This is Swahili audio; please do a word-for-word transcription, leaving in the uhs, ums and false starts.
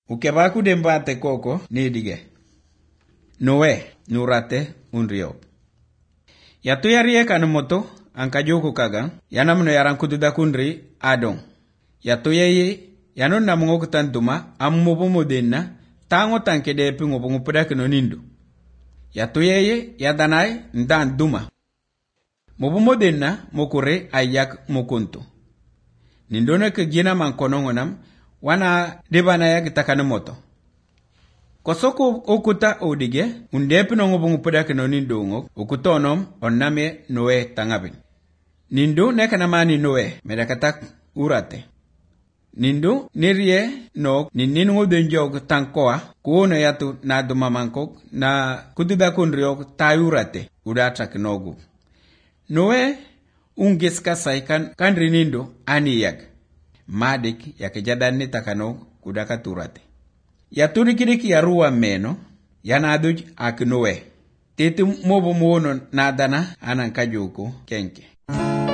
Ukebaku dembate koko nidige. Noe nurate unriop. Yatu yarie kanumoto ankajuku kaga yanamno yarankududa kunri adon. Yatu yeye yanon namungo kutantuma ammubu modenna tango tanke depi ngobungu pedakino nindu. Yatu yeye yadanai ndan duma. Mubu modenna mokure ayak mokuntu. Nindone ke gina mankonongonam wana debana yak takanumoto. Kosoko okuta odige undepi ngobungu pedakino nindu ngok ukutonom onname Noe tangabin. Nindu nekanamani Noe medakatak urate. Nindu nirie no nininu denjog tankoa kuono yatu na dumamankok na kutuda kunriok tayurate udatrak nogu. Noe ungiska saikan kanri nindu aniyag. Madik yakejadanni takano kudaka turate. Yaturi kidiki ya ruwa meno yanaduj ak Noe. Titi mobo muono nadana anankajuku kenke.